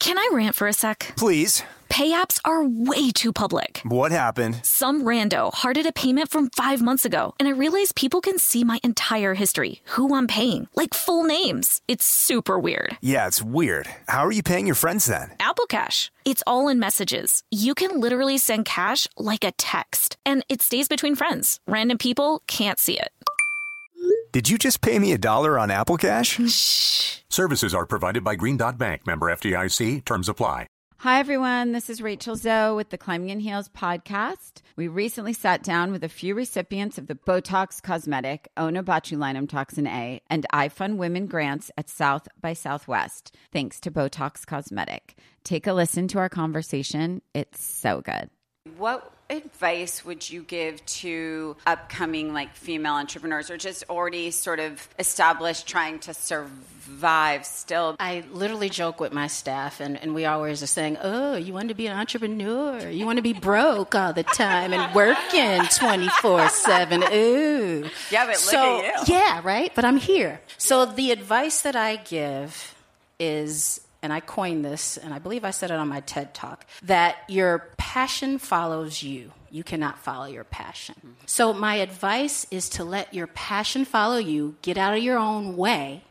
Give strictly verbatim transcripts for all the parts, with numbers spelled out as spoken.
Can I rant for a sec? Please. Pay apps are way too public. What happened? Some rando hearted a payment from five months ago, and I realized people can see my entire history, who I'm paying, like full names. It's super weird. Yeah, it's weird. How are you paying your friends then? Apple Cash. It's all in messages. You can literally send cash like a text, and it stays between friends. Random people can't see it. Did you just pay me a dollar on Apple Cash? Shh. Services are provided by Green Dot Bank. Member F D I C. Terms apply. Hi, everyone. This is Rachel Zoe with the Climbing in Heels podcast. We recently sat down with a few recipients of the Botox Cosmetic, Onabotulinum Toxin A, and iFund Women grants at South by Southwest, thanks to Botox Cosmetic. Take a listen to our conversation. It's so good. What advice would you give to upcoming like female entrepreneurs or just already sort of established trying to survive still? I literally joke with my staff and, and we always are saying, oh, you want to be an entrepreneur. You want to be broke all the time and working twenty-four seven. Ooh. Yeah, but so, look at you. Yeah, right? But I'm here. So the advice that I give is, and I coined this, and I believe I said it on my TED Talk, that your passion follows you. You cannot follow your passion. Mm-hmm. So my advice is to let your passion follow you, get out of your own way,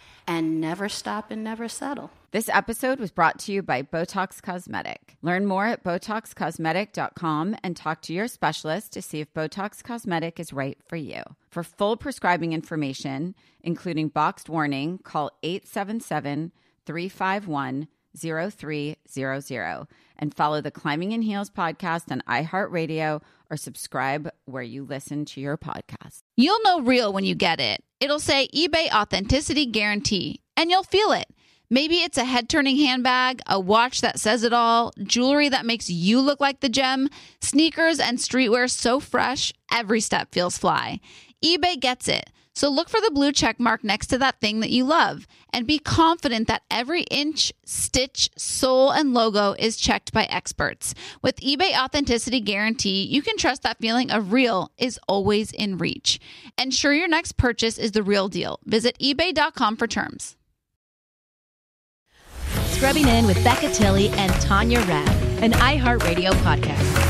and never stop and never settle. This episode was brought to you by Botox Cosmetic. Learn more at Botox Cosmetic dot com and talk to your specialist to see if Botox Cosmetic is right for you. For full prescribing information, including boxed warning, call eight seven seven, three five one, zero three zero zero and follow the Climbing in Heels podcast on iHeartRadio or subscribe where you listen to your podcast. You'll know real when you get it. It'll say eBay Authenticity Guarantee, and you'll feel it. Maybe it's a head-turning handbag, a watch that says it all, jewelry that makes you look like the gem, sneakers and streetwear so fresh, every step feels fly. eBay gets it. So look for the blue check mark next to that thing that you love and be confident that every inch, stitch, sole, and logo is checked by experts. With eBay Authenticity Guarantee, you can trust that feeling of real is always in reach. Ensure your next purchase is the real deal. Visit ebay dot com for terms. Scrubbing In with Becca Tilley and Tanya Rad, an iHeartRadio podcast.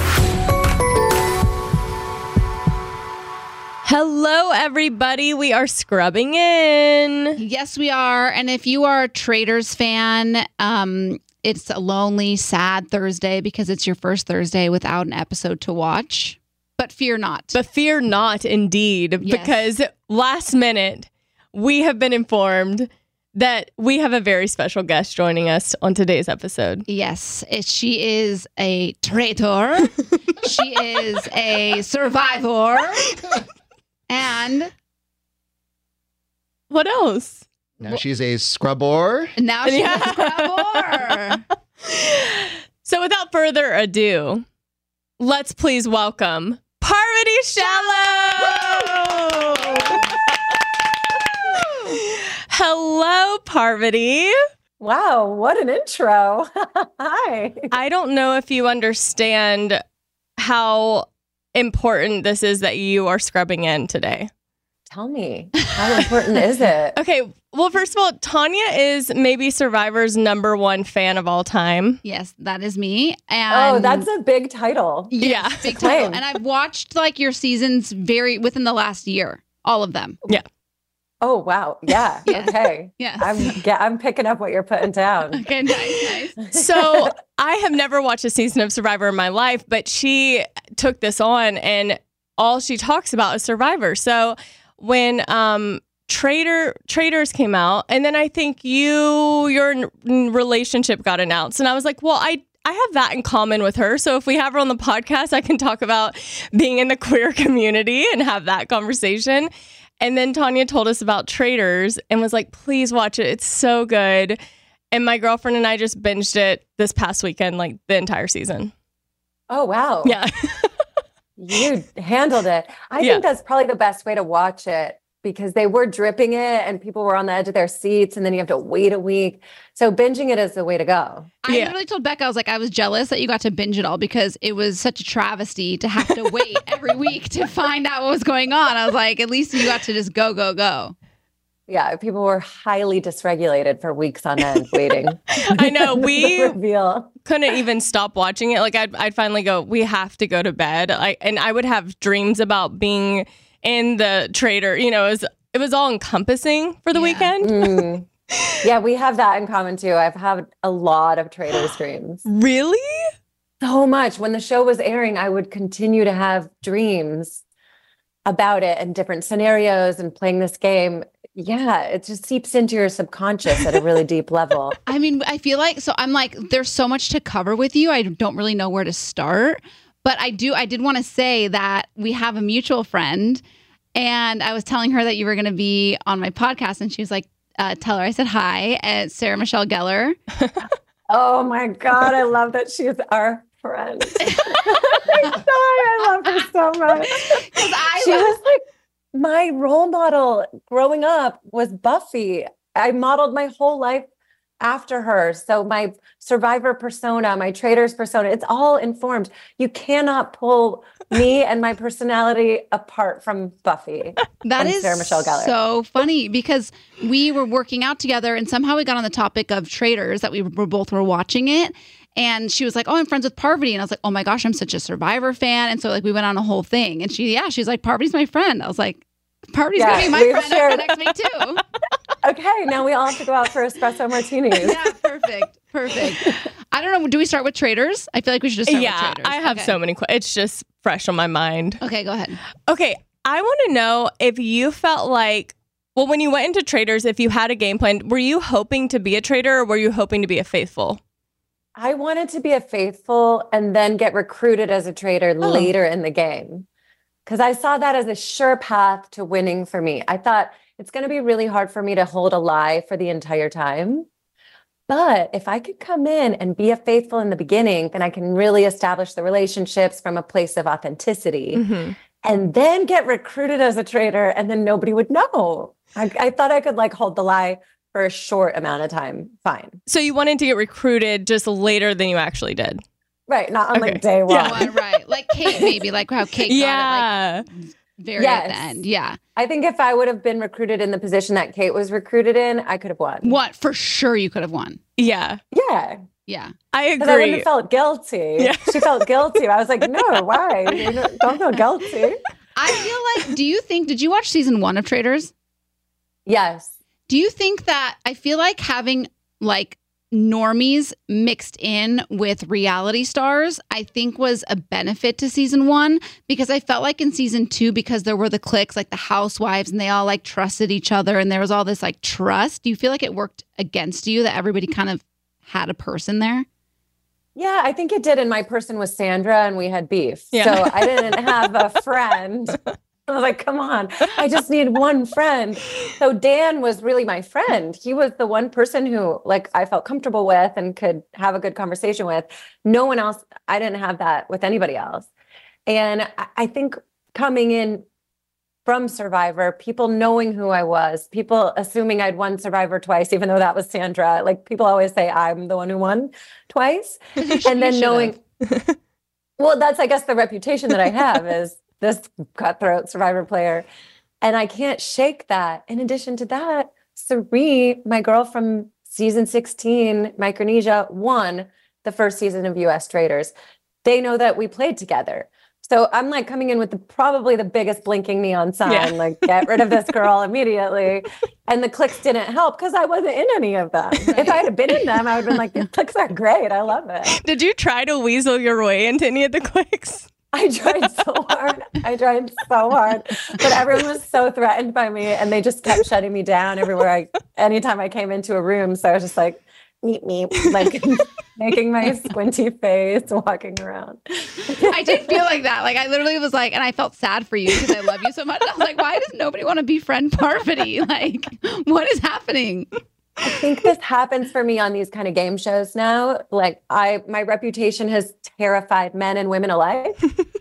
Hello, everybody. We are scrubbing in. Yes, we are. And if you are a Traitors fan, um, it's a lonely, sad Thursday because it's your first Thursday without an episode to watch. But fear not. But fear not, indeed, Yes. because last minute, we have been informed that we have a very special guest joining us on today's episode. Yes, it, she is a traitor. She is a survivor. And what else? Now she's a scrubber. Now she's yeah. a scrubber. So without further ado, let's please welcome Parvati Shallow. Hello, Parvati. Wow, what an intro. Hi. I don't know if you understand how important this is that you are scrubbing in today. Tell me, how important is it? Okay, well, first of all, Tanya is maybe Survivor's number one fan of all time. Yes, that is me. And oh, that's a big title. Yeah, big title. And I've watched like your seasons very within the last year, all of them. Yeah. Oh, wow. Yeah. Yes. Okay. Yes. I'm yeah, I'm picking up what you're putting down. Okay, nice, nice. So I have never watched a season of Survivor in my life, but she took this on and all she talks about is Survivor. So when um, Traitor Traitors came out, and then I think you your n- relationship got announced, and I was like, well, I I have that in common with her. So if we have her on the podcast, I can talk about being in the queer community and have that conversation. And then Tanya told us about Traitors and was like, please watch it. It's so good. And my girlfriend and I just binged it this past weekend, like the entire season. Oh, wow. Yeah. You handled it. I Yeah. think that's probably the best way to watch it because they were dripping it and people were on the edge of their seats and then you have to wait a week. So binging it is the way to go. I Yeah. literally told Becca, I was like, I was jealous that you got to binge it all because it was such a travesty to have to wait every week to find out what was going on. I was like, at least you got to just go, go, go. Yeah, people were highly dysregulated for weeks on end waiting. I know. We reveal. couldn't even stop watching it. Like I'd, I'd finally go, we have to go to bed. Like, and I would have dreams about being in the Trader. You know, it was, it was all encompassing for the Yeah. weekend. Mm. Yeah, we have that in common too. I've had a lot of Traitors dreams. Really? So much. When the show was airing, I would continue to have dreams about it and different scenarios and playing this game. Yeah, it just seeps into your subconscious at a really deep level. I mean, I feel like, so I'm like, there's so much to cover with you. I don't really know where to start. But I do, I did want to say that we have a mutual friend. And I was telling her that you were going to be on my podcast. And she was like, uh, tell her I said hi. And Sarah Michelle Gellar. Oh my God, I love that she's our friend. I'm sorry, I love her so much. I She love- was like, my role model growing up was Buffy. I modeled my whole life after her. So my survivor persona, my Traitors persona, it's all informed. You cannot pull me and my personality apart from Buffy. That and is Sarah Michelle Gellar. so funny because we were working out together and somehow we got on the topic of Traitors that we were both were watching it. And she was like, oh, I'm friends with Parvati. And I was like, oh my gosh, I'm such a Survivor fan. And so like we went on a whole thing. And she, yeah, she's like, Parvati's my friend. I was like, Parvati's Yeah, gonna be my we've friend shared- after next week too. Okay, now we all have to go out for espresso martinis. Yeah, perfect. Perfect. I don't know. Do we start with Traitors? I feel like we should just start Yeah, with Traitors. I have Okay. so many questions. It's just fresh on my mind. Okay, go ahead. Okay, I want to know if you felt like, well, when you went into Traitors, if you had a game plan, were you hoping to be a traitor or were you hoping to be a faithful? I wanted to be a faithful and then get recruited as a traitor Oh. later in the game because I saw that as a sure path to winning for me. I thought it's going to be really hard for me to hold a lie for the entire time. But if I could come in and be a faithful in the beginning, then I can really establish the relationships from a place of authenticity Mm-hmm. and then get recruited as a traitor and then nobody would know. I, I thought I could like hold the lie for a short amount of time. Fine. So you wanted to get recruited just later than you actually did. Right. Not on Okay. like day one. Yeah. Right, right. Like Kate, maybe. Like how Kate got it Yeah. like very at the Yes. end. Yeah. I think if I would have been recruited in the position that Kate was recruited in, I could have won. What? For sure you could have won. Yeah. Yeah. Yeah. I Because I wouldn't agree. have felt guilty. Yeah. She felt guilty. I was like, no, why? You don't- don't feel guilty. I feel like, do you think, did you watch season one of Traitors? Yes. Do you think that, I feel like having like normies mixed in with reality stars, I think was a benefit to season one because I felt like in season two, because there were the cliques, like the housewives, and they all like trusted each other and there was all this like trust. Do you feel like it worked against you that everybody kind of had a person there? Yeah, I think it did. And my person was Sandra and we had beef. Yeah. So I didn't have a friend. I was like, come on, I just need one friend. So Dan was really my friend. He was the one person who like I felt comfortable with and could have a good conversation with. No one else, I didn't have that with anybody else. And I- I think coming in from Survivor, people knowing who I was, people assuming I'd won Survivor twice, even though that was Sandra. Like people always say I'm the one who won twice. And then knowing, well, that's, I guess, the reputation that I have is this cutthroat Survivor player. And I can't shake that. In addition to that, Sari, my girl from season sixteen, Micronesia, won the first season of U S Traitors. They know that we played together. So I'm like coming in with the, probably the biggest blinking neon sign, Yeah. like get rid of this girl immediately. And the clicks didn't help because I wasn't in any of them. If I had been in them, I would have been like, the clicks are great. I love it. Did you try to weasel your way into any of the cliques? I tried so hard. I tried so hard, but everyone was so threatened by me and they just kept shutting me down everywhere. I, anytime I came into a room. So I was just like, meet me, like making my squinty face, walking around. I did feel like that. Like I literally was like, and I felt sad for you because I love you so much. I was like, why does nobody want to befriend Parvati? Like, what is happening? I think this happens for me on these kind of game shows now. Like I, my reputation has terrified men and women alike.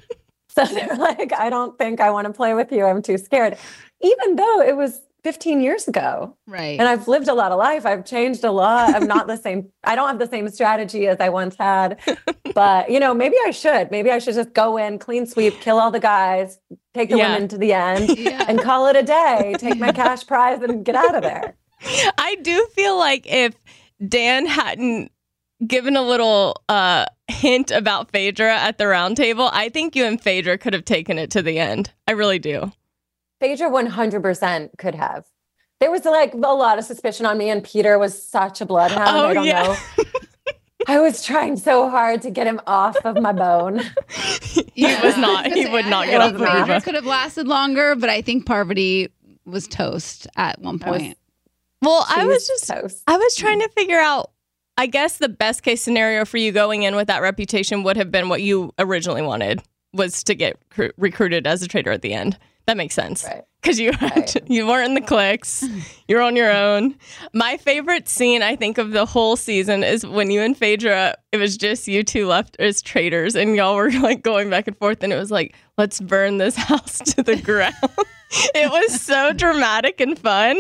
So they're like, I don't think I want to play with you. I'm too scared. Even though it was fifteen years ago. Right. And I've lived a lot of life. I've changed a lot. I'm not the same. I don't have the same strategy as I once had, but you know, maybe I should, maybe I should just go in, clean sweep, kill all the guys, take the Yeah. women to the end Yeah. and call it a day. Take my cash prize and get out of there. I do feel like if Dan hadn't given a little uh, hint about Phaedra at the round table, I think you and Phaedra could have taken it to the end. I really do. Phaedra one hundred percent could have. There was like a lot of suspicion on me, and Peter was such a bloodhound. Oh, I don't yeah. know. I was trying so hard to get him off of my bone. He was not. He would not get off of Phaedra Eva. could have lasted longer, but I think Parvati was toast at one I was- point. Well, I She was just, toast. I was trying to figure out, I guess the best case scenario for you going in with that reputation would have been what you originally wanted, was to get cr- recruited as a traitor at the end. That makes sense. Right. Because you had Right. to- you weren't in the cliques. You're on your own. My favorite scene, I think, of the whole season is when you and Phaedra, it was just you two left as traitors, and y'all were like going back and forth, and it was like, let's burn this house to the ground. It was so dramatic and fun.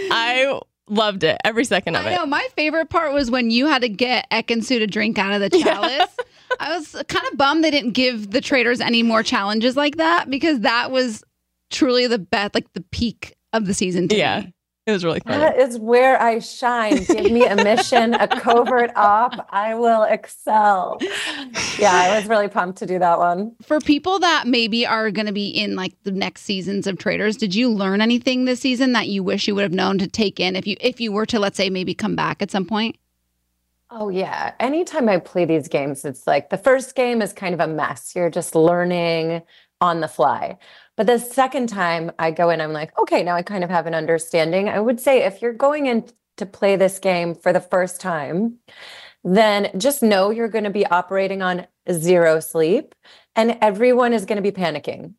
I loved it, every second of I it. know. My favorite part was when you had to get Ekansu to drink out of the chalice. I was kind of bummed they didn't give the traitors any more challenges like that, because that was truly the best, like the peak of the season to Yeah. me. It was really fun. That is where I shine. Give me a mission, a covert op. I will excel. Yeah, I was really pumped to do that one. For people that maybe are going to be in like the next seasons of Traitors, did you learn anything this season that you wish you would have known to take in if you if you were to, let's say, maybe come back at some point? Oh, yeah. Anytime I play these games, it's like the first game is kind of a mess. You're just learning on the fly. But the second time I go in, I'm like, okay, now I kind of have an understanding. I would say if you're going in to play this game for the first time, then just know you're going to be operating on zero sleep and everyone is going to be panicking.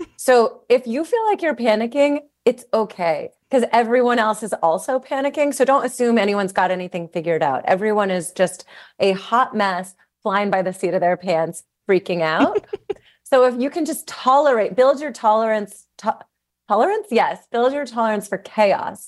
So if you feel like you're panicking, it's okay because everyone else is also panicking. So don't assume anyone's got anything figured out. Everyone is just a hot mess, flying by the seat of their pants, freaking out. So if you can just tolerate, build your tolerance, to- tolerance? Yes, build your tolerance for chaos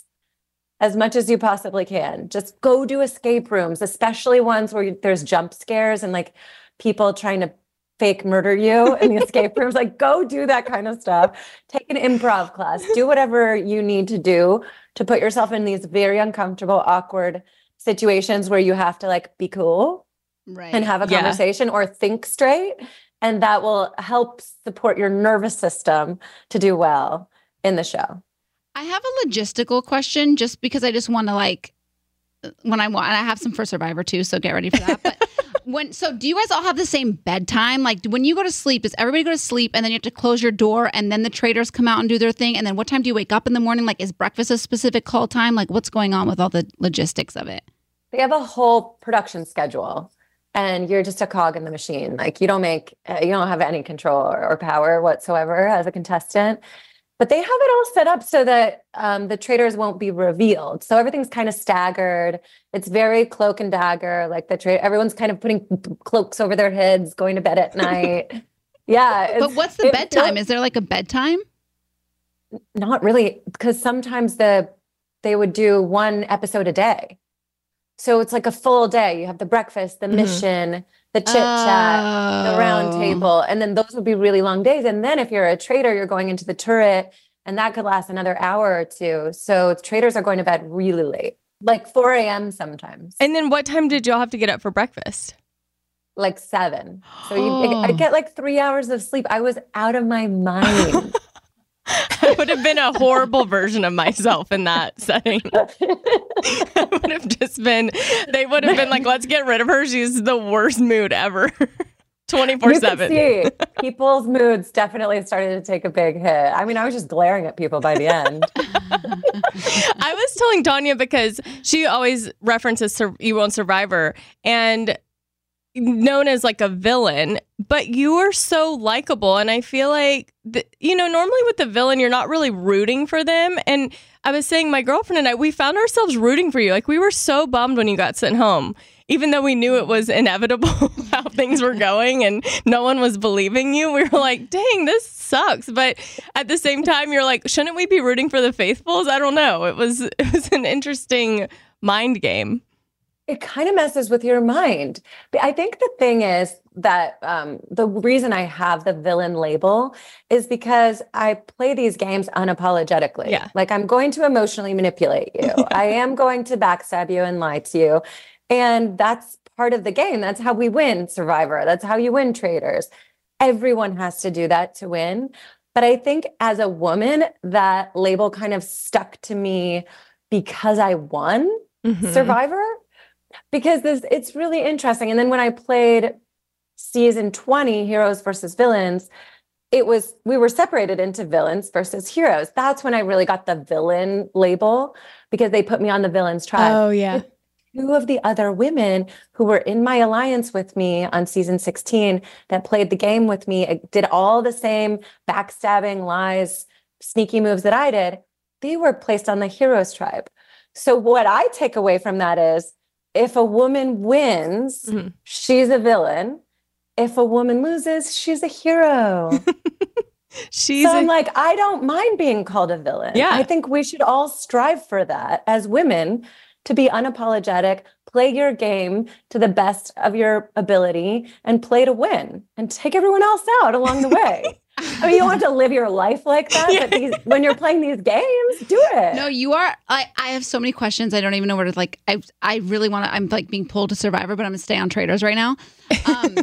as much as you possibly can. Just go do escape rooms, especially ones where you, there's jump scares and like people trying to fake murder you in the escape rooms. Like go do that kind of stuff. Take an improv class. Do whatever you need to do to put yourself in these very uncomfortable, awkward situations where you have to like be cool Right. and have a Yeah. conversation or think straight. And that will help support your nervous system to do well in the show. I have a logistical question just because I just want to like when I want, and I have some for Survivor too, so get ready for that. But when, so do you guys all have the same bedtime? Like when you go to sleep, does everybody go to sleep and then you have to close your door and then the traitors come out and do their thing? And then what time do you wake up in the morning? Like is breakfast a specific call time? Like what's going on with all the logistics of it? They have a whole production schedule and you're just a cog in the machine. Like you don't make, uh, you don't have any control or, or power whatsoever as a contestant. But they have it all set up so that um, the traitors won't be revealed. So everything's kind of staggered. It's very cloak and dagger. Like the tra- everyone's kind of putting cloaks over their heads, going to bed at night. Yeah. But what's the bedtime? Is there like a bedtime? Not really, because sometimes the they would do one episode a day. So it's like a full day. You have the breakfast, the Mhm. mission, the chit chat, the round Oh. table, and then those would be really long days. And then if you're a traitor, you're going into the turret, and that could last another hour or two. So traitors are going to bed really late, like four a.m. sometimes, And then what time did y'all have to get up for breakfast? like seven. So you, I get like three hours of sleep. I was out of my mind. I would have been a horrible version of myself in that setting. I would have just been, they would have been like, let's get rid of her. She's the worst mood ever. twenty-four seven. You could see people's moods definitely started to take a big hit. I mean, I was just glaring at people by the end. I was telling Tanya because she always references Sur- you on Survivor and known as like a villain, but you are so likable. And I feel like, the, you know, normally with the villain, you're not really rooting for them. And I was saying my girlfriend and I, we found ourselves rooting for you. Like we were so bummed when you got sent home, even though we knew it was inevitable how things were going and no one was believing you. We were like, dang, this sucks. But at the same time, you're like, shouldn't we be rooting for the faithfuls? I don't know. It was, it was an interesting mind game. it kind of messes with your mind. But I think the thing is that um, the reason I have the villain label is because I play these games unapologetically. Yeah. Like I'm going to emotionally manipulate you. Yeah. I am going to backstab you and lie to you. And that's part of the game. That's how we win Survivor. That's how you win Traitors. Everyone has to do that to win. But I think as a woman, that label kind of stuck to me because I won Mhm. Survivor. Because this, it's really interesting. And then when I played season twenty, Heroes versus Villains, it was, we were separated into villains versus heroes. That's when I really got the villain label because they put me on the villains tribe. Oh, yeah. But two of the other women who were in my alliance with me on season sixteen that played the game with me, did all the same backstabbing, lies, sneaky moves that I did. They were placed on the heroes tribe. So what I take away from that is, if a woman wins, Mhm. she's a villain. If a woman loses, she's a hero. She's so I'm a- like, I don't mind being called a villain. Yeah. I think we should all strive for that as women, to be unapologetic, play your game to the best of your ability, and play to win, and take everyone else out along the way. I mean, you want to live your life like that, but these, when you're playing these games, do it. No, you are. I, I have so many questions. I don't even know where to like. I I really want to. I'm like being pulled to Survivor, but I'm gonna stay on Traitors right now. Um,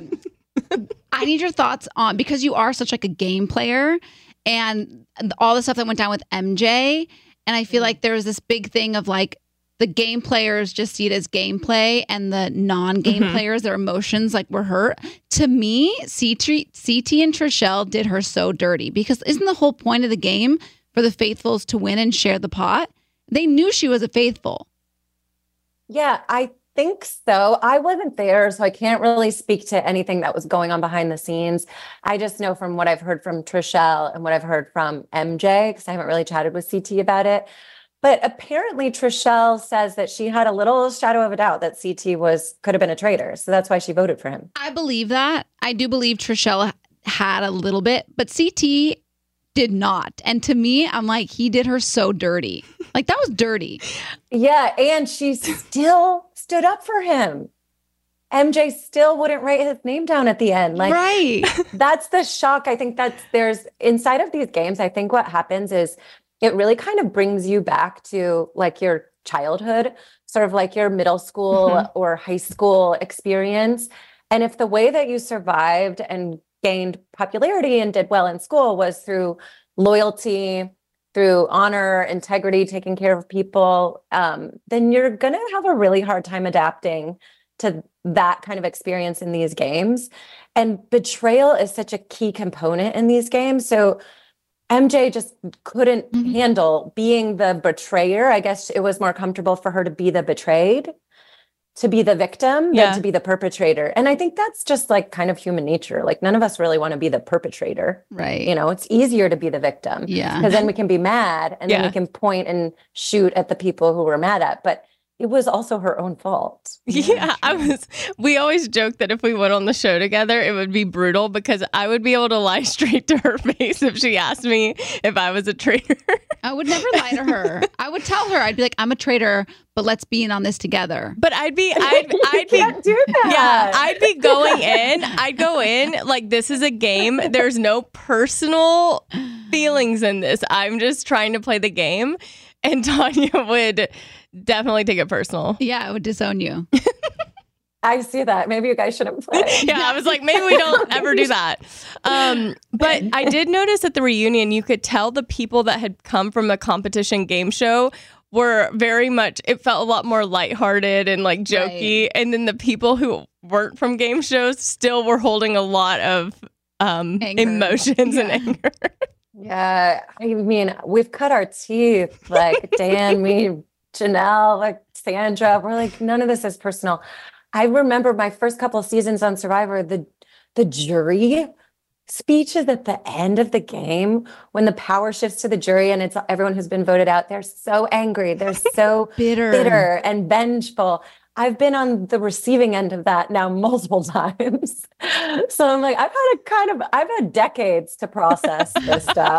I need your thoughts on, because you are such like a game player, and all the stuff that went down with M J, and I feel like there was this big thing of like, the game players just see it as gameplay, and the non-game Mhm. players, their emotions like were hurt. To me, C T, C T and Trishelle did her so dirty, because isn't the whole point of the game for the faithfuls to win and share the pot? They knew she was a faithful. Yeah, I think so. I wasn't there, so I can't really speak to anything that was going on behind the scenes. I just know from what I've heard from Trishelle and what I've heard from M J, because I haven't really chatted with C T about it. But apparently Trishelle says that she had a little shadow of a doubt that C T was could have been a traitor. So that's why she voted for him. I believe that. I do believe Trishelle had a little bit, but C T did not. And to me, I'm like, he did her so dirty. Like, that was dirty. Yeah, and she still stood up for him. M J still wouldn't write his name down at the end. Like, right. That's the shock. I think that's there's inside of these games. I think what happens is it really kind of brings you back to like your childhood, sort of like your middle school Mhm. or high school experience. And if the way that you survived and gained popularity and did well in school was through loyalty, through honor, integrity, taking care of people, um, then you're going to have a really hard time adapting to that kind of experience in these games. And betrayal is such a key component in these games. So M J just couldn't Mhm. handle being the betrayer. I guess it was more comfortable for her to be the betrayed, to be the victim, Yeah. than to be the perpetrator. And I think that's just like kind of human nature. Like none of us really want to be the perpetrator. Right. You know, it's easier to be the victim. Yeah. Because then we can be mad and then Yeah. we can point and shoot at the people who we're mad at. But it was also her own fault. Yeah, I was. We always joke that if we went on the show together, it would be brutal because I would be able to lie straight to her face if she asked me if I was a traitor. I would never lie to her. I would tell her, I'd be like, I'm a traitor, but let's be in on this together. But I'd be, I'd, I'd be, Can't do that. yeah, I'd be going in. I'd go in like this is a game. There's no personal feelings in this. I'm just trying to play the game, and Tanya would definitely take it personal. Yeah, I would disown you. I see that. Maybe you guys shouldn't play. Yeah, I was like, maybe we don't ever do that. Um, but I did notice at the reunion, you could tell the people that had come from a competition game show were very much, it felt a lot more lighthearted and like jokey. Right. And then the people who weren't from game shows still were holding a lot of um, Anger. emotions and Yeah. anger. Yeah, I mean, we've cut our teeth, like Dan, me, Janelle, like Sandra. We're like, none of this is personal. I remember my first couple of seasons on Survivor, the the jury speeches at the end of the game when the power shifts to the jury and it's everyone who's been voted out. They're so angry. They're so Bitter. bitter and vengeful. I've been on the receiving end of that now multiple times. So I'm like, I've had a kind of, I've had decades to process this stuff.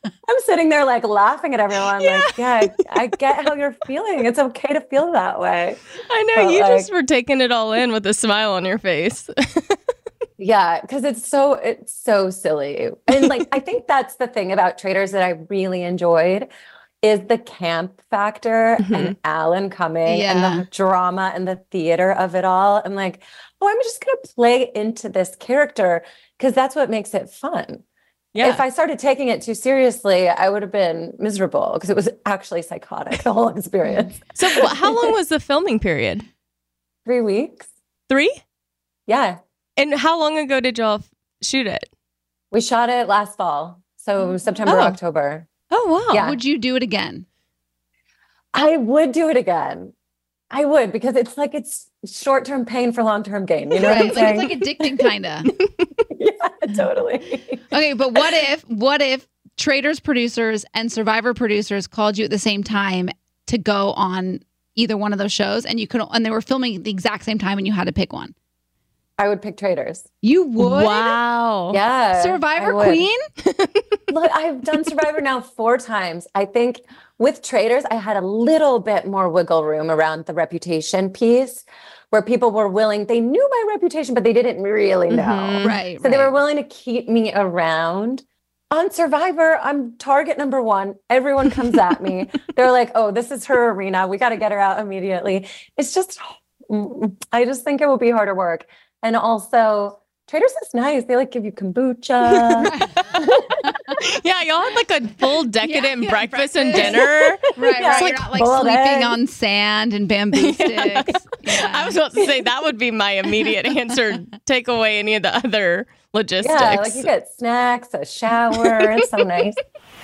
I'm sitting there like laughing at everyone. Yeah. Like, yeah, I, I get how you're feeling. It's okay to feel that way. I know. But you like, just were taking it all in with a smile on your face. Yeah, because it's so it's so silly. And like I think that's the thing about Traitors that I really enjoyed is the camp factor mm-hmm. and Alan coming yeah. and the drama and the theater of it all. I'm like, oh, I'm just going to play into this character because that's what makes it fun. Yeah. If I started taking it too seriously, I would have been miserable because it was actually psychotic, the whole experience. So how long was the filming period? Three weeks. Three? Yeah. And how long ago did y'all shoot it? We shot it last fall. So September, oh. October. Oh, wow. Yeah. Would you do it again? I would do it again. I would, because it's like it's short-term pain for long-term gain. You know right. what I'm saying? Like, it's like addicting, kind of. Yeah, totally. Okay, but what if, what if Traitors producers and Survivor producers called you at the same time to go on either one of those shows, and you could, and they were filming at the exact same time, and you had to pick one? I would pick Traitors. You would? Wow. Yeah. Survivor Queen? Look, I've done Survivor now four times. I think with Traitors, I had a little bit more wiggle room around the reputation piece where people were willing, they knew my reputation, but they didn't really know. Mm-hmm. Right. So right. they were willing to keep me around. On Survivor, I'm target number one. Everyone comes at me. They're like, oh, this is her arena. We got to get her out immediately. It's just, I just think it will be harder work. And also, Traitors is nice. They like give you kombucha. Yeah, y'all had like a full decadent yeah, yeah, breakfast, breakfast and dinner. Right, yeah, right. like You're not like sleeping eggs. on sand and bamboo sticks. Yeah. I was about to say that would be my immediate answer. Take away any of the other logistics. Yeah, like you get snacks, a shower. It's so nice.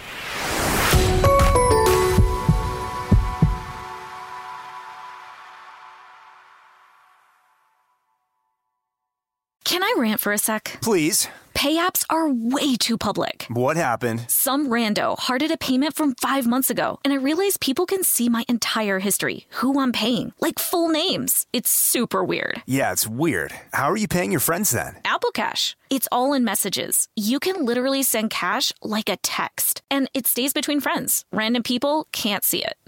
Can I rant for a sec? Please. Pay apps are way too public. What happened? Some rando hearted a payment from five months ago, and I realized people can see my entire history, who I'm paying, like full names. It's super weird. Yeah, it's weird. How are you paying your friends then? Apple Cash. It's all in messages. You can literally send cash like a text, and it stays between friends. Random people can't see it.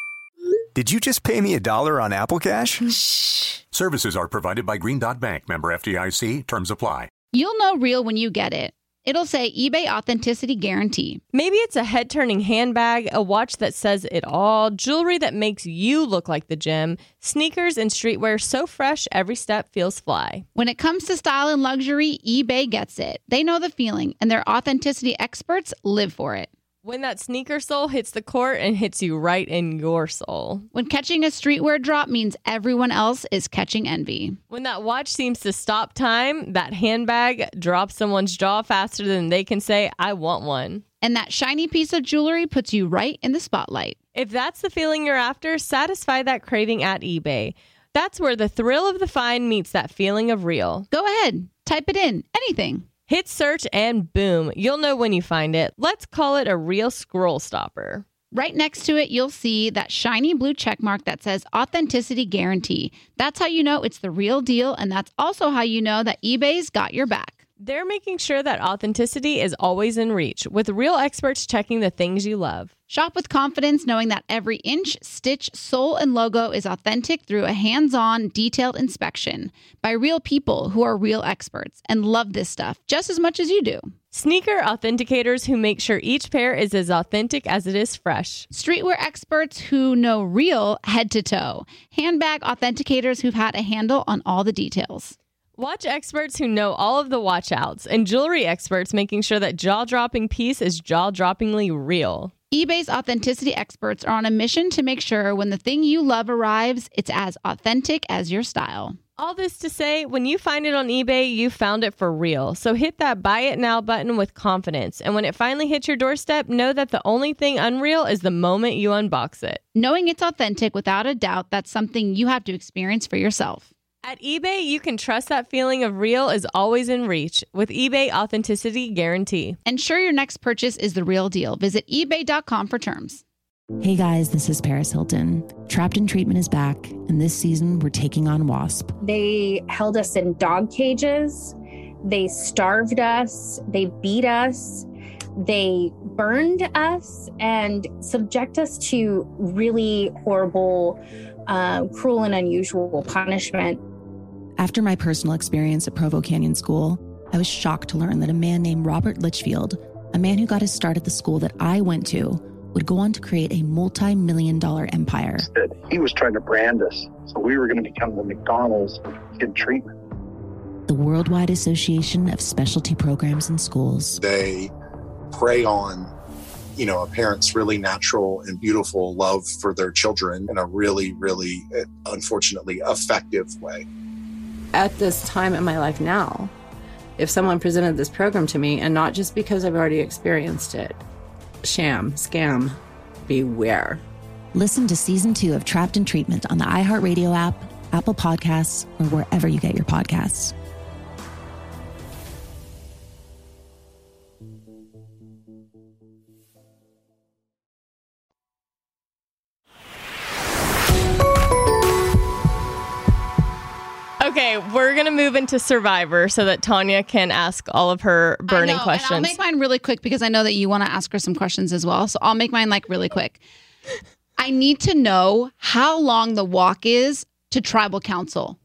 Did you just pay me a dollar on Apple Cash? Shh. Services are provided by Green Dot Bank. Member F D I C. Terms apply. You'll know real when you get it. It'll say eBay Authenticity Guarantee. Maybe it's a head-turning handbag, a watch that says it all, jewelry that makes you look like the gem, sneakers and streetwear so fresh every step feels fly. When it comes to style and luxury, eBay gets it. They know the feeling, and their authenticity experts live for it. When that sneaker sole hits the court and hits you right in your soul. When catching a streetwear drop means everyone else is catching envy. When that watch seems to stop time, that handbag drops someone's jaw faster than they can say, I want one. And that shiny piece of jewelry puts you right in the spotlight. If that's the feeling you're after, satisfy that craving at eBay. That's where the thrill of the find meets that feeling of real. Go ahead, type it in, anything. Hit search and boom, you'll know when you find it. Let's call it a real scroll stopper. Right next to it, you'll see that shiny blue check mark that says Authenticity Guarantee. That's how you know it's the real deal, and that's also how you know that eBay's got your back. They're making sure that authenticity is always in reach, with real experts checking the things you love. Shop with confidence knowing that every inch, stitch, sole, and logo is authentic through a hands-on, detailed inspection by real people who are real experts and love this stuff just as much as you do. Sneaker authenticators who make sure each pair is as authentic as it is fresh. Streetwear experts who know real head to toe. Handbag authenticators who've had a handle on all the details. Watch experts who know all of the watch outs, and jewelry experts making sure that jaw-dropping piece is jaw-droppingly real. eBay's authenticity experts are on a mission to make sure when the thing you love arrives, it's as authentic as your style. All this to say, when you find it on eBay, you found it for real. So hit that buy it now button with confidence. And when it finally hits your doorstep, know that the only thing unreal is the moment you unbox it. Knowing it's authentic, without a doubt, that's something you have to experience for yourself. At eBay, you can trust that feeling of real is always in reach with eBay Authenticity Guarantee. Ensure your next purchase is the real deal. Visit ebay dot com for terms. Hey guys, this is Paris Hilton. Trapped in Treatment is back, and this season we're taking on WASP. They held us in dog cages. They starved us. They beat us. They burned us and subject us to really horrible, uh, cruel and unusual punishment. After my personal experience at Provo Canyon School, I was shocked to learn that a man named Robert Litchfield, a man who got his start at the school that I went to, would go on to create a multi-million dollar empire. He was trying to brand us, so we were going to become the McDonald's of kid treatment. The Worldwide Association of Specialty Programs in Schools. They prey on, you know, a parent's really natural and beautiful love for their children in a really, really, unfortunately, effective way. At this time in my life now, if someone presented this program to me, and not just because I've already experienced it, sham, scam, beware. Listen to season two of Trapped in Treatment on the iHeartRadio app, Apple Podcasts, or wherever you get your podcasts. Okay, we're going to move into Survivor so that Tanya can ask all of her burning I know, questions. And I'll make mine really quick because I know that you want to ask her some questions as well. So I'll make mine like really quick. I need to know how long the walk is to tribal council.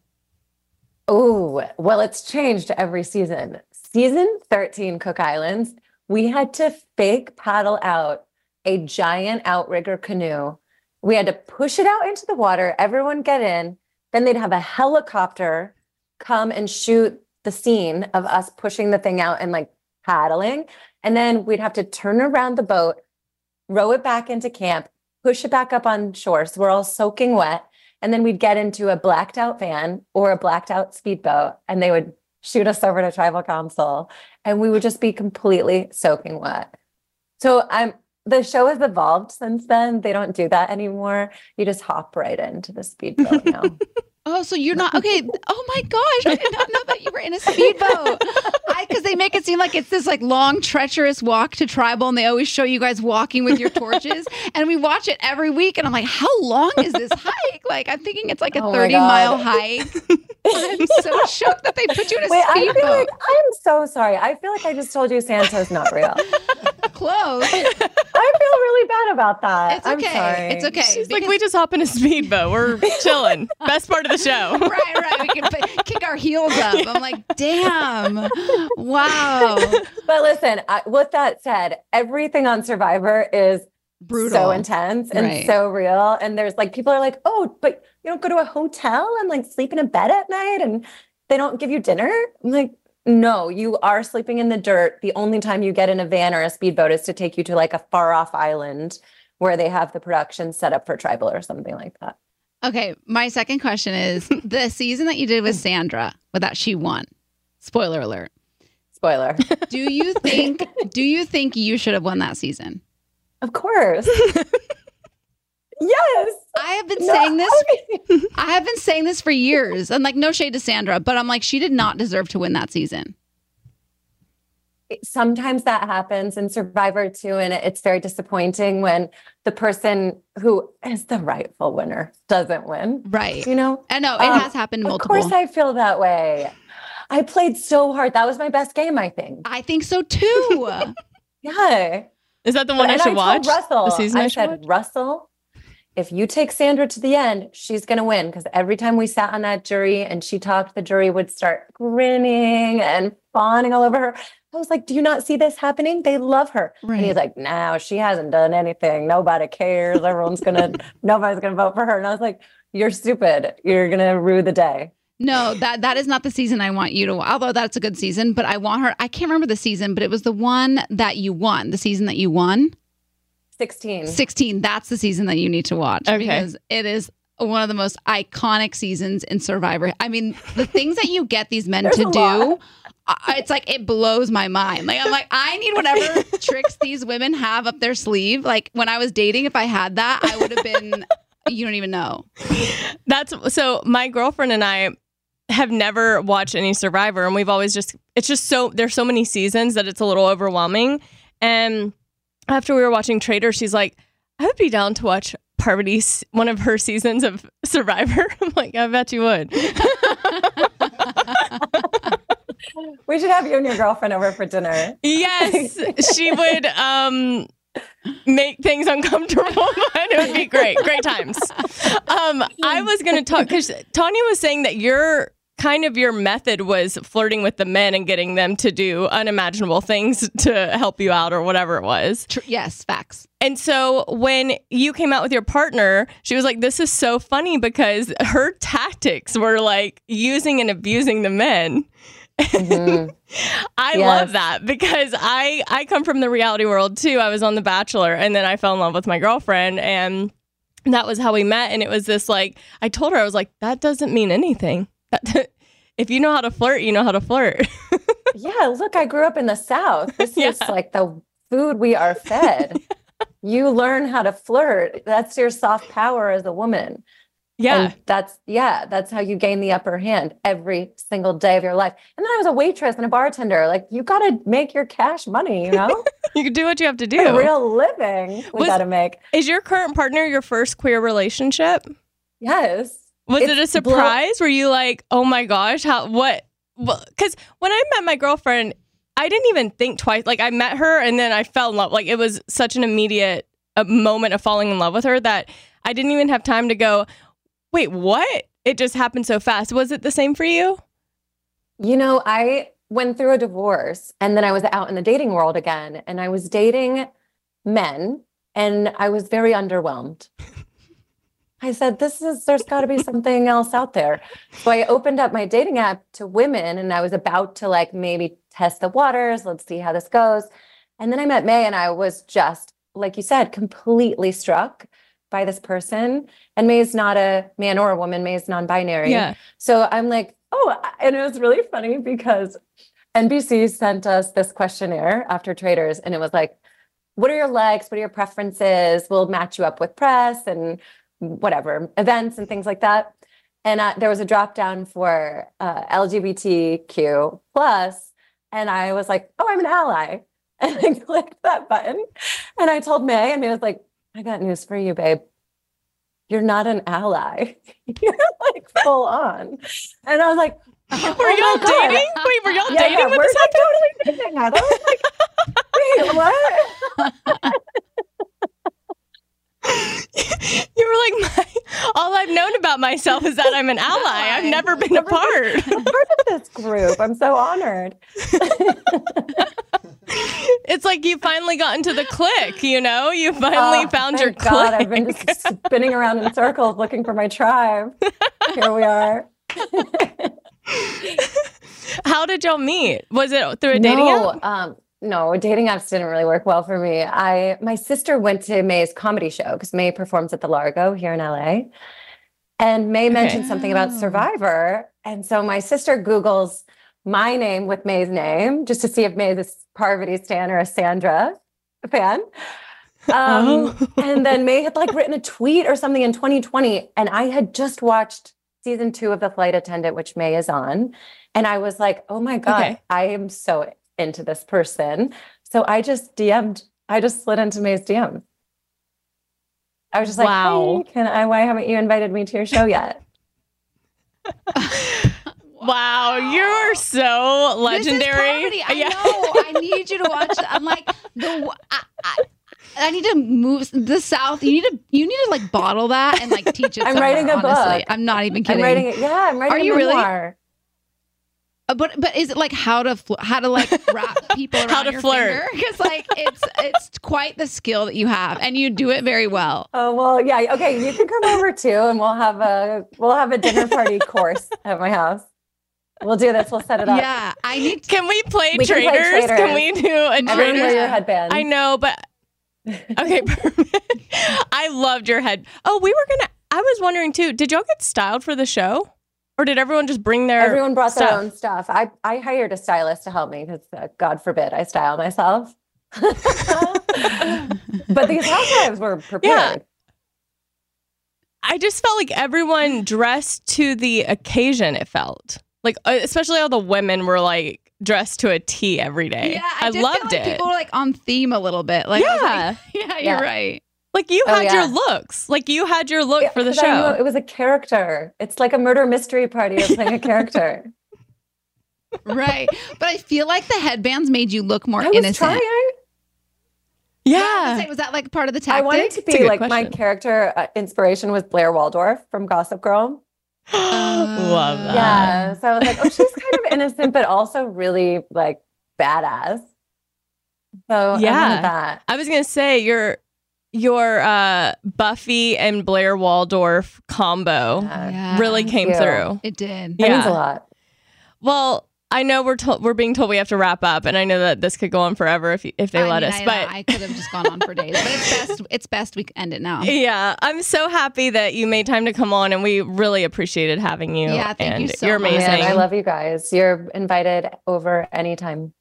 Oh, well, it's changed every season. Season thirteen, Cook Islands, we had to fake paddle out a giant outrigger canoe. We had to push it out into the water, everyone get in. Then they'd have a helicopter come and shoot the scene of us pushing the thing out and like paddling. And then we'd have to turn around the boat, row it back into camp, push it back up on shore. So we're all soaking wet. And then we'd get into a blacked out van or a blacked out speedboat and they would shoot us over to tribal council and we would just be completely soaking wet. So I'm, the show has evolved since then. They don't do that anymore. You just hop right into the speedboat now. Oh, so you're not okay. Oh my gosh, I did not know that you were in a speedboat. Because they make it seem like it's this like long, treacherous walk to tribal, and they always show you guys walking with your torches. And we watch it every week, and I'm like, how long is this hike? Like, I'm thinking it's like a Oh my thirty God. mile hike. I'm so shocked that they put you in a Wait, I speedboat. feel like I'm so sorry. I feel like I just told you Santa's not real. Close. I feel really bad about that. It's okay. I'm sorry. It's okay. She's like, we just hop in a speedboat. We're chilling. Best part of the show. Right, right. We can p- kick our heels up. I'm like, damn. Wow. But listen, I, with that said, everything on Survivor is brutal, so intense and Right. so real. And there's like, people are like, oh, but you don't go to a hotel and like sleep in a bed at night and they don't give you dinner? I'm like, no, you are sleeping in the dirt. The only time you get in a van or a speedboat is to take you to like a far off island where they have the production set up for tribal or something like that. Okay, my second question is the season that you did with Sandra, with that she won. Spoiler alert. Spoiler. Do you think do you think you should have won that season? Of course. Yes. I have been No, saying this okay. I have been saying this for years. And like no shade to Sandra, but I'm like she did not deserve to win that season. Sometimes that happens in Survivor too, and it's very disappointing when the person who is the rightful winner doesn't win. Right. You know? I know it Um, has happened multiple. Of course I feel that way. I played so hard. That was my best game, I think. I think so too. Yeah. Is that the one But- I and should told watch? Russell, The season I I should said, watch? Russell, if you take Sandra to the end, she's going to win. Because every time we sat on that jury and she talked, the jury would start grinning and fawning all over her. I was like, do you not see this happening? They love her. Right. And he's like, no, she hasn't done anything. Nobody cares. Everyone's going to, nobody's going to vote for her. And I was like, you're stupid. You're going to rue the day. No, that that is not the season I want you to. Although that's a good season, but I want her. I can't remember the season, but it was the one that you won. The season that you won. sixteen. sixteen. That's the season that you need to watch Okay. because it is one of the most iconic seasons in Survivor. I mean, the things that you get these men There's to a do, lot. I- it's like it blows my mind. Like I'm like, I need whatever tricks these women have up their sleeve. Like when I was dating, if I had that, I would have been. You don't even know. That's so my girlfriend and I have never watched any Survivor, and we've always just it's just so there's so many seasons that it's a little overwhelming. And after we were watching Trader, she's like, I would be down to watch Parvati's one of her seasons of Survivor. I'm like, I bet you would. We should have you and your girlfriend over for dinner. Yes, she would um, make things uncomfortable, but it would be great. Great times. Um, I was going to talk because Tanya was saying that your kind of your method was flirting with the men and getting them to do unimaginable things to help you out or whatever it was. Tr- yes, facts. And so when you came out with your partner, she was like, this is so funny because her tactics were like using and abusing the men. Mm-hmm. I yes. love that because I, I come from the reality world too. I was on The Bachelor and then I fell in love with my girlfriend and that was how we met. And it was this like, I told her, I was like, that doesn't mean anything. That, if you know how to flirt, you know how to flirt. Yeah, look, I grew up in the South. This yeah. is like the food we are fed. You learn how to flirt. That's your soft power as a woman. Yeah. And that's, yeah, that's how you gain the upper hand every single day of your life. And then I was a waitress and a bartender. Like, you got to make your cash money, you know? You can do what you have to do. A real living we got to make. Is your current partner your first queer relationship? Yes. Was it's it a surprise? Blow- Were you like, oh my gosh, how, what? Because when I met my girlfriend, I didn't even think twice. Like, I met her and then I fell in love. Like, it was such an immediate a moment of falling in love with her that I didn't even have time to go, wait, what? It just happened so fast. Was it the same for you? You know, I went through a divorce and then I was out in the dating world again and I was dating men and I was very underwhelmed. I said, this is, there's got to be something else out there. So I opened up my dating app to women and I was about to like maybe test the waters. Let's see how this goes. And then I met May and I was just, like you said, completely struck by this person. And May is not a man or a woman. May is non-binary. Yeah. So I'm like, oh, and it was really funny because N B C sent us this questionnaire after Traders. And it was like, what are your likes? What are your preferences? We'll match you up with press and whatever, events and things like that. And uh, there was a drop down for uh, L G B T Q plus. And I was like, oh, I'm an ally. And I clicked that button. And I told May, and May was like, I got news for you, babe. You're not an ally. You're like full on. And I was like, oh, were y'all dating? Wait, were y'all yeah, dating? Yeah, when we're this like totally dating. I was like, wait, what? You were like, my, all I've known about myself is that I'm an ally. I've never been a part. I'm part of this group. I'm so honored. It's like you finally got into the clique, you know? You finally oh, found your clique. God, I've been just spinning around in circles looking for my tribe. Here we are. How did y'all meet? Was it through a dating no, app? Um, no, dating apps didn't really work well for me. I my sister went to May's comedy show because May performs at the Largo here in L A. And May mentioned okay. something about Survivor. And so my sister Googles my name with May's name just to see if May is a Parvati stan or a Sandra fan. Um, oh. And then May had like written a tweet or something in twenty twenty. And I had just watched season two of The Flight Attendant, which May is on. And I was like, oh my God, okay. I am so into this person. So I just D M'd, I just slid into May's D M. I was just wow. like, hey, can I, why haven't you invited me to your show yet? Wow, you're so legendary. This is I yeah. know. I need you to watch that. I'm like, the I, I, I need to move the South. You need to you need to like bottle that and like teach it. I'm somewhere, writing a honestly. book. I'm not even kidding. I'm writing it. Yeah, I'm writing Are a you memoir. Really? Uh, but but is it like how to fl- how to like wrap people around how to your flirt? Because like it's it's quite the skill that you have, and you do it very well. Oh well, yeah. Okay, you can come over too, and we'll have a we'll have a dinner party course at my house. We'll do this. We'll set it up. Yeah, I need. Can we play, we traders? Can, play traders? Can we do a Everyone traders? wear your headband. I know, but okay, perfect. I loved your head. Oh, we were gonna. I was wondering too. Did y'all get styled for the show? Or did everyone just bring their Everyone brought stuff? their own stuff. I, I hired a stylist to help me because, uh, God forbid, I style myself. But these housewives were prepared. Yeah. I just felt like everyone dressed to the occasion, it felt. Like, especially all the women were like dressed to a T every day. Yeah, I, I did loved feel like it. People were like on theme a little bit. Like, yeah. Like, yeah, you're yeah. right. Like you had oh, yeah. your looks. Like you had your look yeah, for the show. It was a character. It's like a murder mystery party. You're playing a character. Right. But I feel like the headbands made you look more I was innocent. trying. Yeah. Was, was that like part of the tactic? I wanted to be like question. My character uh, inspiration was Blair Waldorf from Gossip Girl. uh, Love that. Yeah. So I was like, oh, she's kind of innocent, but also really like badass. So yeah, I wanted that. I was going to say your your uh, Buffy and Blair Waldorf combo yeah, really came you. through. It did. That yeah. means a lot. Well, I know we're to- we're being told we have to wrap up, and I know that this could go on forever if if they I let mean, us. I, but I could have just gone on for days. But it's best. It's best we end it now. Yeah, I'm so happy that you made time to come on, and we really appriciated having you. Yeah, thank and you so You're much. amazing. Man, I love you guys. You're invited over anytime.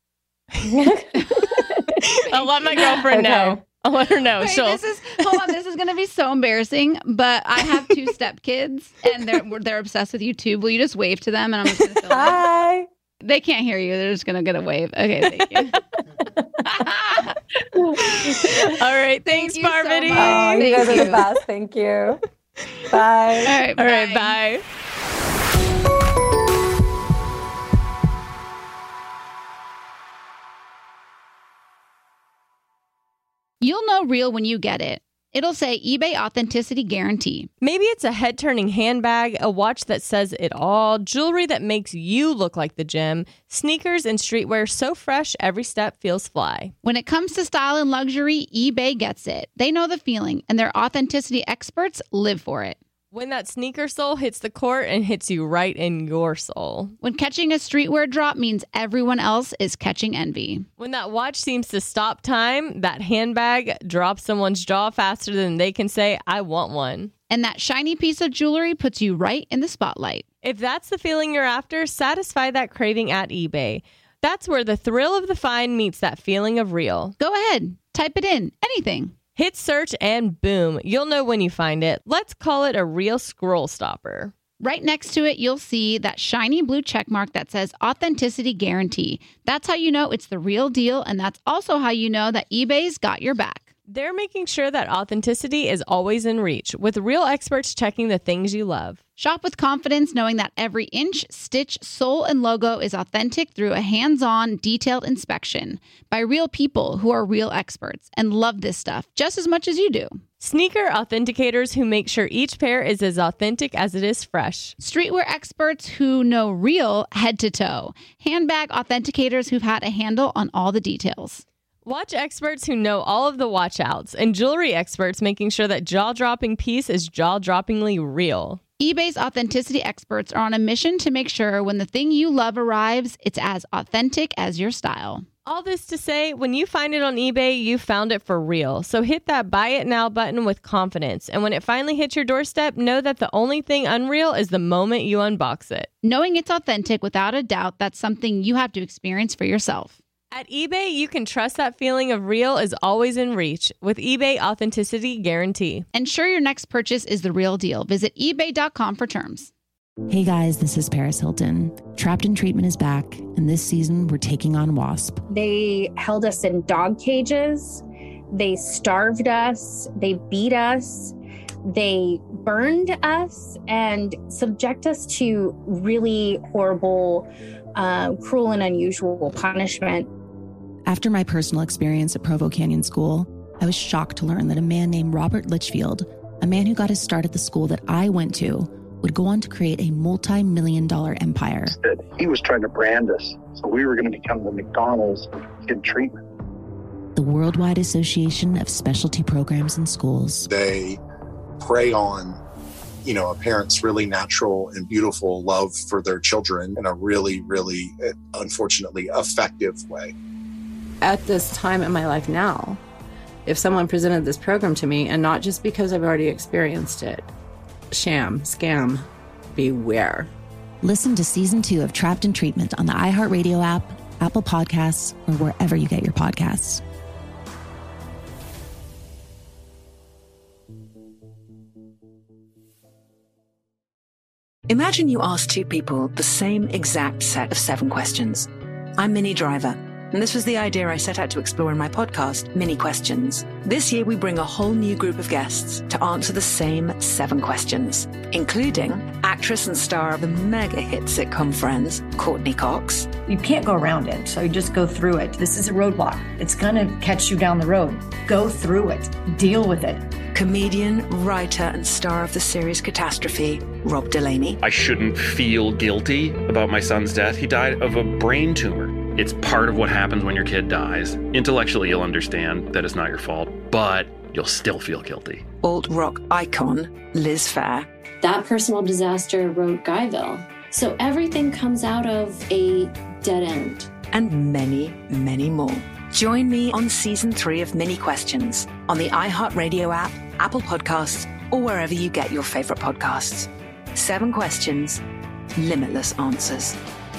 I'll let my girlfriend Okay. know. I'll let her know. Wait, She'll. this is hold on. This is going to be so embarrassing. But I have two stepkids, and they're they're obsessed with YouTube. Will you just wave to them, and I'm just going to film Hi. it? They can't hear you. They're just going to get a wave. Okay, thank you. All right, thanks, Thank you so Parvati. much. Oh, you Thank guys are you. the best. Thank you. Bye. All right, All right, bye. bye. You'll know real when you get it. It'll say eBay Authenticity Guarantee. Maybe it's a head-turning handbag, a watch that says it all, jewelry that makes you look like the gem, sneakers and streetwear so fresh every step feels fly. When it comes to style and luxury, eBay gets it. They know the feeling, and their authenticity experts live for it. When that sneaker sole hits the court and hits you right in your soul. When catching a streetwear drop means everyone else is catching envy. When that watch seems to stop time, that handbag drops someone's jaw faster than they can say, I want one. And that shiny piece of jewelry puts you right in the spotlight. If that's the feeling you're after, satisfy that craving at eBay. That's where the thrill of the find meets that feeling of real. Go ahead, type it in, anything. Hit search and boom, you'll know when you find it. Let's call it a real scroll stopper. Right next to it, you'll see that shiny blue check mark that says Authenticity Guarantee. That's how you know it's the real deal, and that's also how you know that eBay's got your back. They're making sure that authenticity is always in reach, with real experts checking the things you love. Shop with confidence knowing that every inch, stitch, sole, and logo is authentic through a hands-on, detailed inspection by real people who are real experts and love this stuff just as much as you do. Sneaker authenticators who make sure each pair is as authentic as it is fresh. Streetwear experts who know real head to toe. Handbag authenticators who've had a handle on all the details. Watch experts who know all of the watch outs, and jewelry experts making sure that jaw-dropping piece is jaw-droppingly real. eBay's authenticity experts are on a mission to make sure when the thing you love arrives, it's as authentic as your style. All this to say, when you find it on eBay, you found it for real. So hit that buy it now button with confidence. And when it finally hits your doorstep, know that the only thing unreal is the moment you unbox it. Knowing it's authentic without a doubt, that's something you have to experience for yourself. At eBay, you can trust that feeling of real is always in reach with eBay Authenticity Guarantee. Ensure your next purchase is the real deal. Visit ebay dot com for terms. Hey guys, this is Paris Hilton. Trapped in Treatment is back, and this season we're taking on WASP. They held us in dog cages. They starved us. They beat us. They burned us and subject us to really horrible, uh, cruel and unusual punishment. After my personal experience at Provo Canyon School, I was shocked to learn that a man named Robert Litchfield, a man who got his start at the school that I went to, would go on to create a multi-million dollar empire. He was trying to brand us, so we were going to become the McDonald's of kid treatment. The Worldwide Association of Specialty Programs in Schools. They prey on, you know, a parent's really natural and beautiful love for their children in a really, really, unfortunately, effective way. At this time in my life now, if someone presented this program to me, and not just because I've already experienced it, sham, scam, beware. Listen to season two of Trapped in Treatment on the iHeartRadio app, Apple Podcasts, or wherever you get your podcasts. Imagine you ask two people the same exact set of seven questions. I'm Minnie Driver. And this was the idea I set out to explore in my podcast, Mini Questions. This year, we bring a whole new group of guests to answer the same seven questions, including actress and star of the mega hit sitcom Friends, Courtney Cox. You can't go around it, so you just go through it. This is a roadblock. It's going to catch you down the road. Go through it. Deal with it. Comedian, writer, and star of the series Catastrophe, Rob Delaney. I shouldn't feel guilty about my son's death. He died of a brain tumor. It's part of what happens when your kid dies. Intellectually, you'll understand that it's not your fault, but you'll still feel guilty. Alt-rock icon, Liz Phair. That personal disaster wrote Guyville. So everything comes out of a dead end. And many, many more. Join me on season three of Mini Questions on the iHeartRadio app, Apple Podcasts, or wherever you get your favorite podcasts. Seven questions, limitless answers.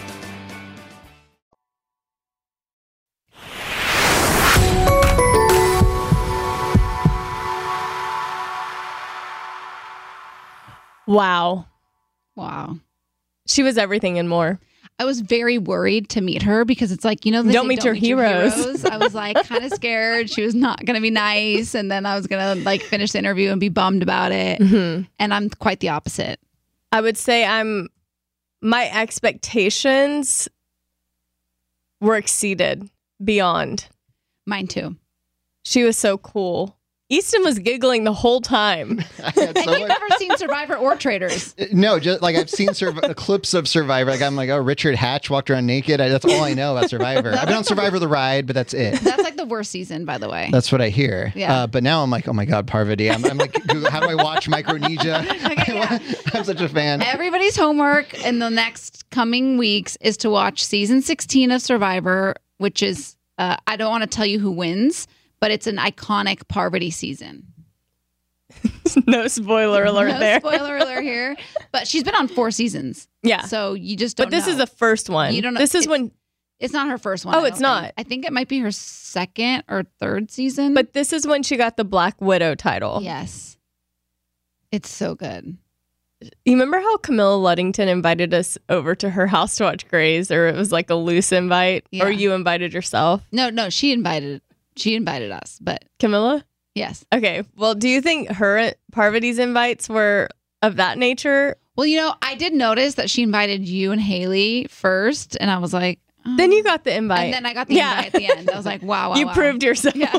Wow. Wow. She was everything and more. I was very worried to meet her because it's like, you know, they don't say, meet, don't your, meet heroes. your heroes. I was like kind of scared. She was not going to be nice. And then I was going to like finish the interview and be bummed about it. Mm-hmm. And I'm quite the opposite. I would say I'm, my expectations were exceeded beyond. Mine too. She was so cool. Easton was giggling the whole time. And so you've never seen Survivor or Traitors? No, just like I've seen sur- clips of Survivor. Like I'm like, oh, Richard Hatch walked around naked. I, that's all I know about Survivor. I've been on Survivor the ride, but that's it. That's like the worst season, by the way. That's what I hear. Yeah. Uh, but now I'm like, oh my God, Parvati. I'm, I'm like, Google, how do I watch Micronesia? Okay, yeah. I'm such a fan. Everybody's homework in the next coming weeks is to watch season sixteen of Survivor, which is, uh, I don't want to tell you who wins, but it's an iconic Parvati season. No spoiler alert no there. spoiler alert here. But she's been on four seasons. Yeah. So you just don't But this know. is the first one. You don't know. This is it's, when... It's not her first one. Oh, I it's don't not. think. I think it might be her second or third season. But this is when she got the Black Widow title. Yes. It's so good. You remember how Camilla Luddington invited us over to her house to watch Grey's, or it was like a loose invite, Yeah. or you invited yourself? No, no, she invited she invited us, but Camilla? Yes. Okay. Well, do you think her Parvati's invites were of that nature? Well, you know, I did notice that she invited you and Haley first, and I was like, oh. Then you got the invite. And then I got the Yeah. invite at the end. I was like, wow, wow, you wow. proved yourself. Yeah.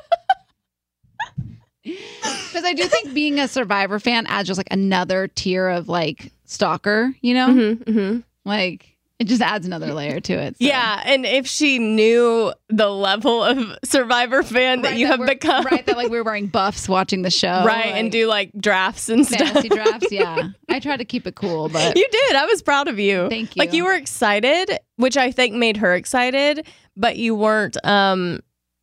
Because I do think being a Survivor fan adds just like another tier of like stalker, you know? Mm-hmm, mm-hmm. Like it just adds another layer to it. So. Yeah, and if she knew the level of Survivor fan that Right, you that have we're- become. Right, that like we were wearing buffs watching the show. Right, like, and do like drafts and stuff. fantasy drafts. Yeah. I tried to keep it cool, but You did. I was proud of you. Thank Like you. you were excited, which I think made her excited, but you weren't um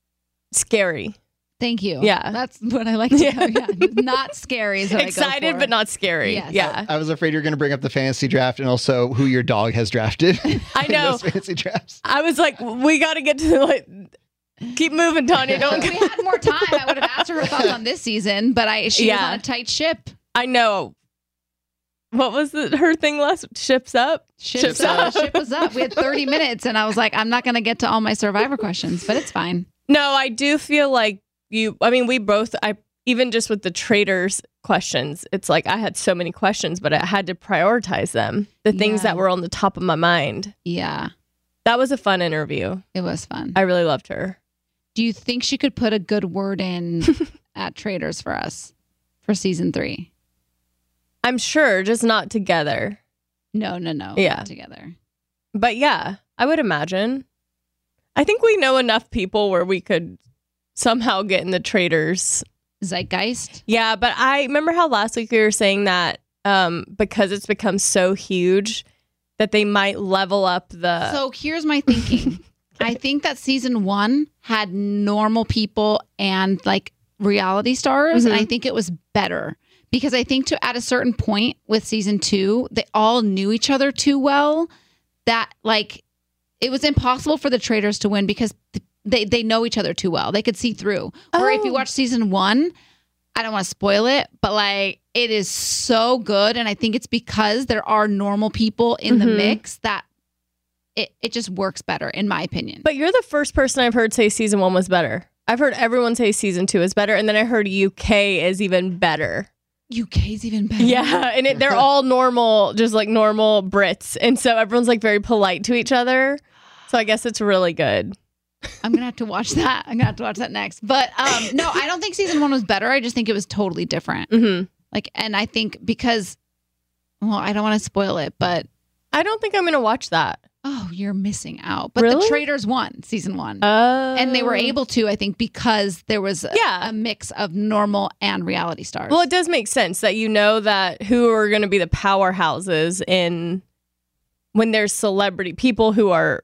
scary. thank you. Yeah. That's what I like to Yeah. know. Yeah. Not scary is what I go Excited for. but not scary. Yes. Yeah. I was afraid you were going to bring up the fantasy draft and also who your dog has drafted. I in know. those fantasy drafts. I was like, we got to get to the, like, keep moving, Tanya. Don't. If we had more time, I would have asked her her thoughts on this season, but I she was Yeah. on a tight ship. I know. What was the, her thing last? Ships up? Ship's up. Ship was up. We had thirty minutes, and I was like, I'm not going to get to all my Survivor questions, but it's fine. No, I do feel like you, I mean, we both, I even just with the traders questions, it's like I had so many questions, but I had to prioritize them. The things Yeah. that were on the top of my mind. Yeah. That was a fun interview. It was fun. I really loved her. Do you think she could put a good word in at Traders for us for season three? I'm sure, just not together. No, no, no. Yeah. Not together. But yeah, I would imagine. I think we know enough people where we could somehow get in the traders zeitgeist. Yeah, but I remember how last week we were saying that um, because it's become so huge that they might level up the. So here's my thinking. I think that season one had normal people and like reality stars. Mhm. And I think it was better because I think to at a certain point with season two, they all knew each other too well that like it was impossible for the traders to win because th- they, they know each other too well. They could see through. Or if you Oh. watch season one, I don't want to spoil it, but like it is so good. And I think it's because there are normal people in the Mhm. mix that it, it just works better, in my opinion. But you're the first person I've heard say season one was better. I've heard everyone say season two is better, and then I heard U K is even better. U K's even better. Yeah, and it, they're all normal, just like normal Brits. And so everyone's like very polite to each other. So I guess it's really good. I'm going to have to watch that. I'm going to have to watch that next. But um, no, I don't think season one was better. I just think it was totally different. Mm-hmm. Like, and I think because, well, I don't want to spoil it, but. I don't think I'm going to watch that. Oh, you're missing out. But Really? The Traitors won season one. Oh. And they were able to, I think, because there was a, Yeah. a mix of normal and reality stars. Well, it does make sense that you know that who are going to be the powerhouses in when there's celebrity people who are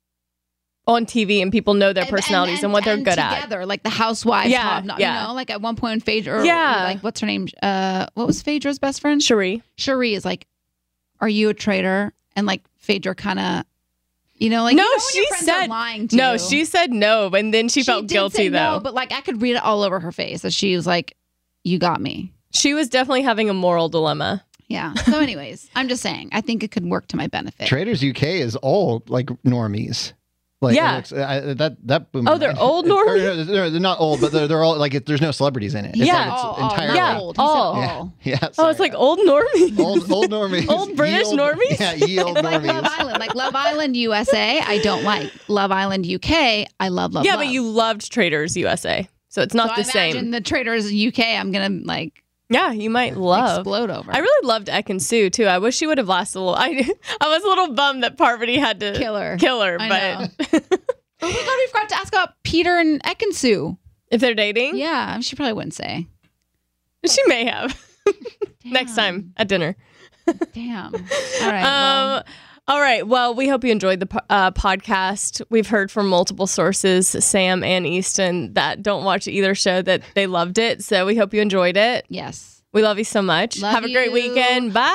on T V and people know their And- personalities and, and- what they're and good together, at. like the housewives. Yeah, hobnob- yeah. You know, like at one point, Phaedra, or, Yeah. like what's her name? Uh, what was Phaedra's best friend? Cherie. Cherie is like, are you a traitor? And like Phaedra kind of, you know, like no, you know when she your friends are said lying to no. you. She said no, and then she, She felt did guilty say though. no, but like I could read it all over her face that she was like, "You got me." She was definitely having a moral dilemma. Yeah. So, anyways, I'm just saying, I think it could work to my benefit. Traders U K is all like normies. Like, Yeah. it looks- I, that that boom. Oh, they're old normies? Or, no, they're, they're not old, but they're, they're all like it, there's no celebrities in it. It's Yeah. like it's Oh, oh, entirely yeah. old. He said all. all. Yeah, Oh, sorry. it's like old normies. old old normies, Old British Ye old- normies? Yeah, ye old It's like Love normies. Island, like Love Island U S A. I don't like Love Island U K. I love Love. yeah, love. but you loved Traders U S A, so it's not so the I same. imagine the Traders U K. I'm gonna like Yeah, you might love. explode over. I really loved Ekin-Su too. I wish she would have lasted a little. I I was a little bummed that Parvati had to Kill her. Kill her, I but Oh my god, we forgot to ask about Peter and Ekin-Su. if they're dating, Yeah, she probably wouldn't say. she may have next time at dinner. Damn. All right. well, Um, all right. Well, we hope you enjoyed the po- uh, podcast. We've heard from multiple sources, Sam and Easton, that don't watch either show, that they loved it. So we hope you enjoyed it. yes. We love you so much. Love Have a great you. weekend. Bye.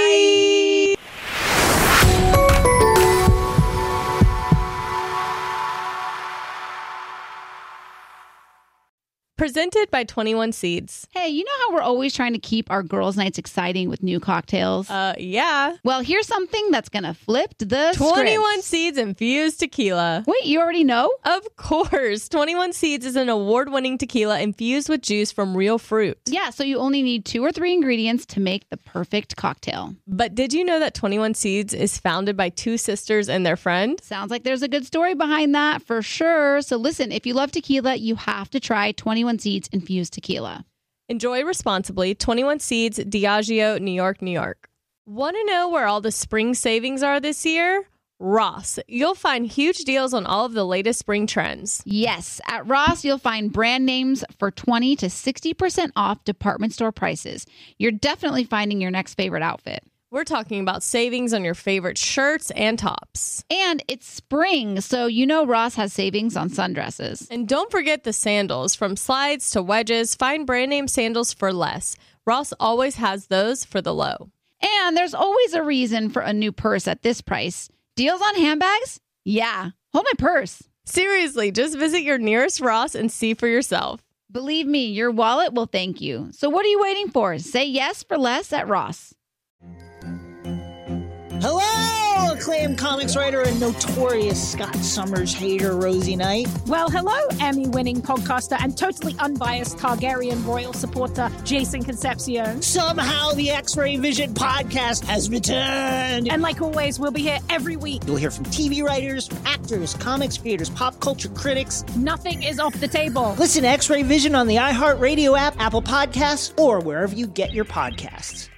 Bye. Presented by twenty-one Seeds. Hey, you know how we're always trying to keep our girls' nights exciting with new cocktails? Uh, yeah. well, here's something that's gonna flip the twenty-one script. Seeds infused tequila. Wait, you already know? Of course. twenty-one Seeds is an award-winning tequila infused with juice from real fruit. Yeah, so you only need two or three ingredients to make the perfect cocktail. But did you know that twenty-one Seeds is founded by two sisters and their friend? Sounds like there's a good story behind that for sure. So listen, if you love tequila, you have to try twenty-one Seeds infused tequila. Enjoy responsibly. twenty-one Seeds, Diageo, New York, New York. Want to know where all the spring savings are this year? Ross. You'll find huge deals on all of the latest spring trends. Yes, at Ross, you'll find brand names for twenty to sixty percent off department store prices. You're definitely finding your next favorite outfit. We're talking about savings on your favorite shirts and tops. And it's spring, so you know Ross has savings on sundresses. And don't forget the sandals. From slides to wedges, find brand name sandals for less. Ross always has those for the low. And there's always a reason for a new purse at this price. Deals on handbags? Yeah. Hold my purse. Seriously, just visit your nearest Ross and see for yourself. Believe me, your wallet will thank you. So what are you waiting for? Say yes for less at Ross. Hello, acclaimed comics writer and notorious Scott Summers hater, Rosie Knight. Well, hello, Emmy-winning podcaster and totally unbiased Targaryen royal supporter, Jason Concepcion. Somehow the X-Ray Vision podcast has returned. And like always, we'll be here every week. You'll hear from T V writers, actors, comics creators, pop culture critics. Nothing is off the table. Listen to X-Ray Vision on the iHeartRadio app, Apple Podcasts, or wherever you get your podcasts.